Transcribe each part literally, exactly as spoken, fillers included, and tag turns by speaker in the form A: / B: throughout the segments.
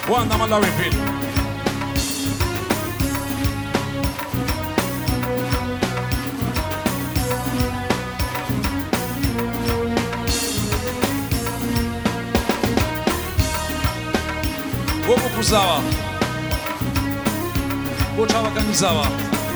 A: وأنا ملاوي فيل وبو كوزاوا بو چاوا كانيزاوا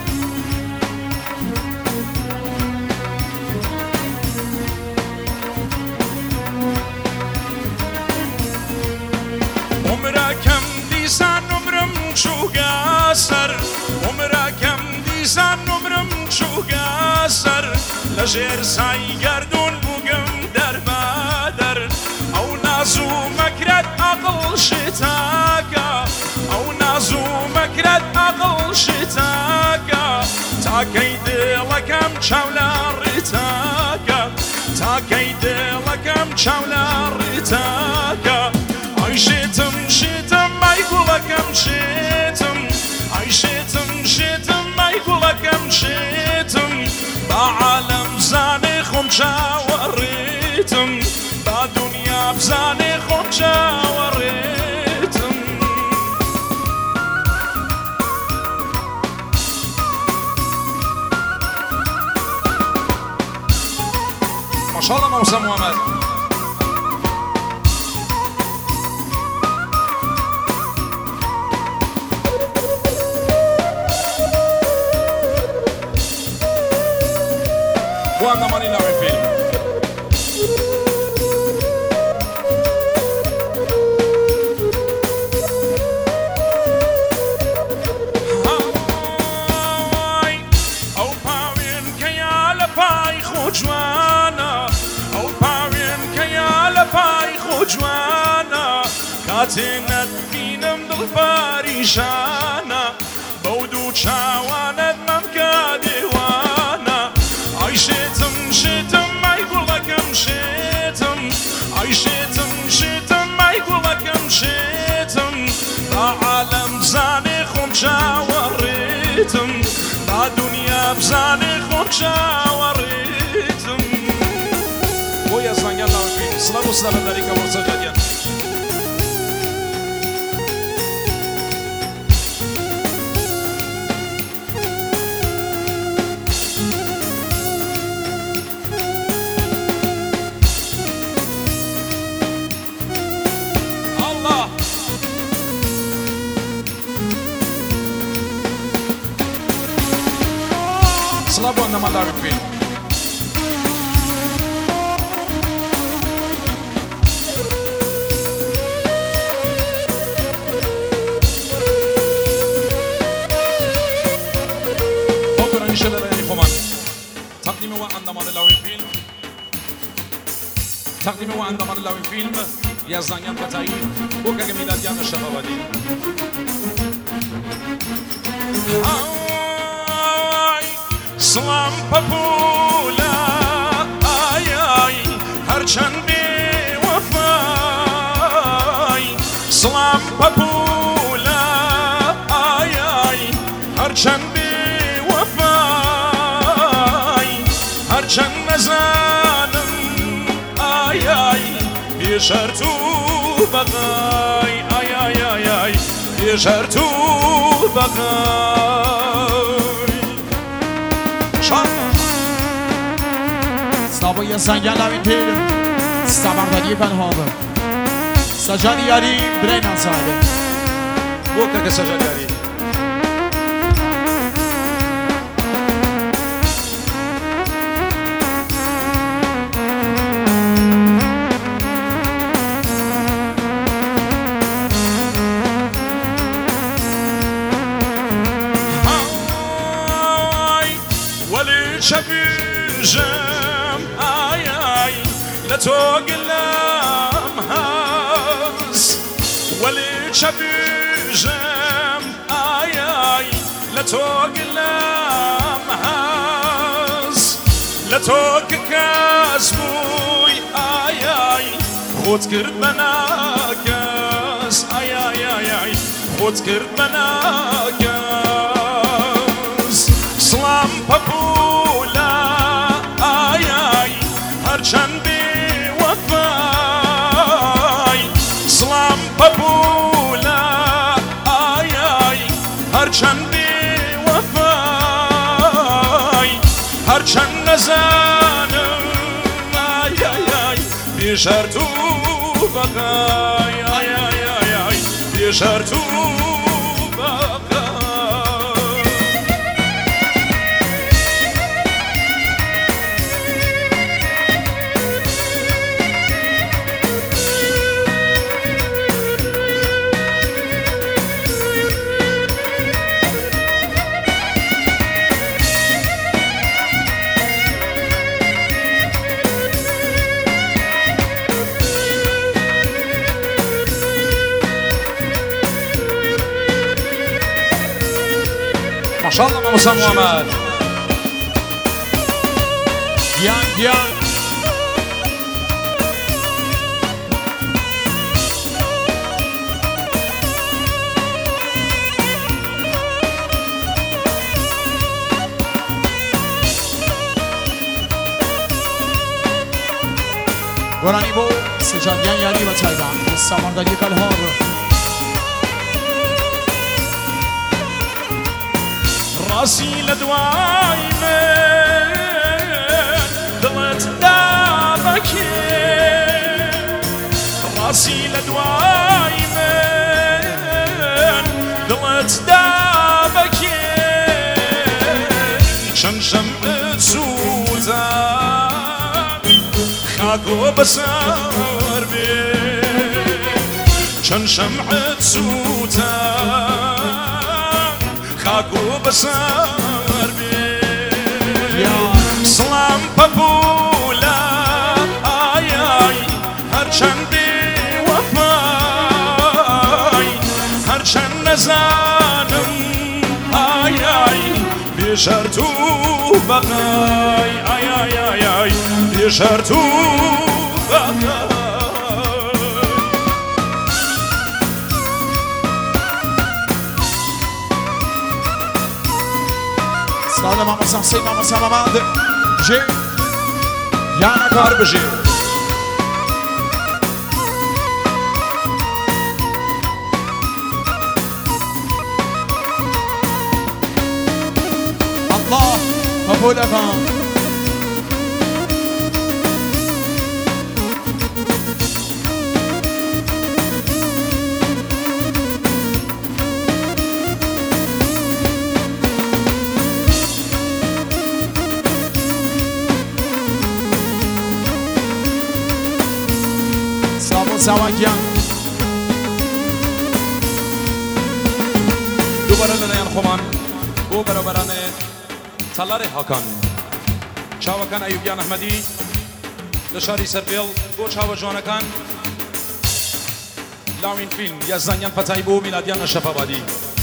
A: عمركم ديسان عمرم شو قاسر عمركم ديسان عمرم شو قاسر لجير ساي گردون بوگم در بدر او نازو مكرت اقل شتاكا او نازو مكرت اقل شتاكا تا كيد لكم شولا رتاكا تا كيد لكم شولا رتاكا عيشتم شتم ما يقولكم شتم عيشتم شتم ما يقولكم شتم بعالم زاني خم شاوريتم بدنيا بزاني خم شاوريتم ما شاء الله موسى محمد وأنا ماني لاوي فيلم هاي أو باوين كيالا باي خوجوانا أو باوين كيالا باي خوجوانا كاتنت بينم دل باريشانا بودو شاواند ممكادي وانا عيشتم شتم ما يقولكم شتم عيشتم شتم ما يقولكم شتم بعالم زاني خم شاوريتم بدنيا بزاني خم شاوريتم ويا زنگ الله وفي صلاة والسلام عليك ورسول صلابو أنا ما لعبت فيه بكرة إن شاء الله رأيني خمان تقديمي وأنا ما لعبت فيه تقديمي وأنا ما لعبت فيه يا زنگان بتاعي بكرة جميلات يا نشافة سلام پپولا آی آی هرچند بی وفای سلام پپولا آی آی هرچند بی وفای هرچند نزانم آی آی بیشتر تو بقای آی آی آی آی بیشتر تو بقای
B: Stava i en sangel av en pil Stavang da dipen havet Sajadi yari Breinan sahibi
A: Boka ke sajadi yari Ay Wali çabüjem Ay ay لتوقلم هاز ولي شبيجم آي آي لتوقلم هاز لتوق كاسبوي آي آي خود کرد بناكس آي آي آي آي خود کرد بناكس سلام پپولا آي آي هرچند بی وفای سلام پپولا بشرتو بقای آی آی آی آی بشرتو ما شاء الله موسى محمد
B: گیان گیان گرانی بو سجادیان یاری و تایبان سامانداری کلها
A: راسي لدواي من دلت دابك راسي لدواي من دلت دابك شمشم تسوتا خاكو بسار بي شمشم تسوتا خاكو بسار بي سلام بابولا آي آي هرچن بي وفاي هرچن نزانم آي آي بشرتو بقاي آي آي آي آي بشرتو بقاي
B: سلام ماما سانسی ماما سلامند جی یانا
A: کار بجی
B: الله قبول افهم سواگیان
A: دوباره لنیان خومان بو برابران تلار حکان چاوکان ایوبیان احمدی لشاری سرپیل بو چاو جوانکان لاوین فیلم یزدانیان فتحی بو میلادیان اشرف آبادی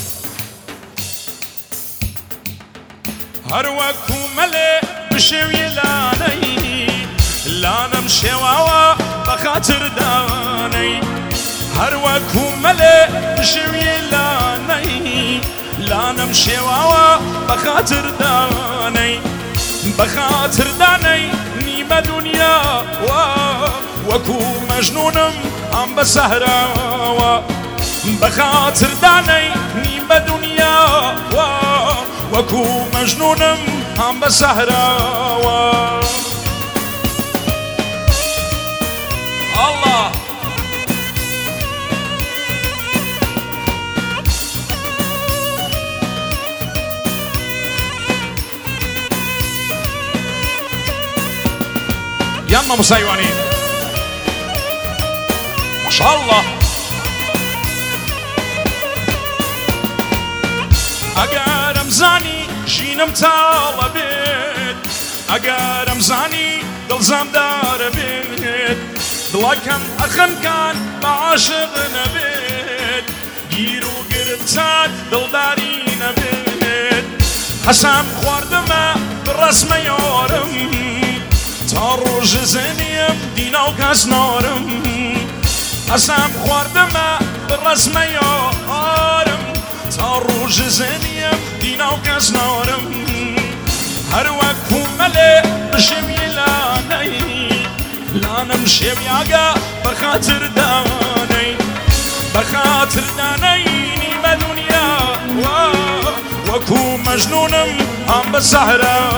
A: هر وکو مله بشوی لانهی لانم شواوا بخاطر داني هر وكو ملي شوي لاني لا نمشي واوا بخاطر داني بخاطر داني نيمة دنيا وكو مجنونم عم بسهراوا بخاطر داني نيمة دنيا وكو مجنونم عم بسهراوا الله يما مسيواني ما شاء الله اقارم زاني جينم طالبت اقارم زاني دلزم دار بيت دڵەکەم ئەخەمکان بە عاشق نەبێت گیر و گرتان دڵداری نەبێت حەسام خواردمە بڕەسمە یارم تا ڕۆژە زەنیم دینا و کەس نارم حەسام خواردمە بڕەسمە یارم تا ڕۆژە زەنیم دینا و کەس نارم هەر وەکو مەلێ بژێوی لانەی لانم شویاگا بخاطر داني بخاطر داني نيمة دنيا وكو مجنونم عم بسهرة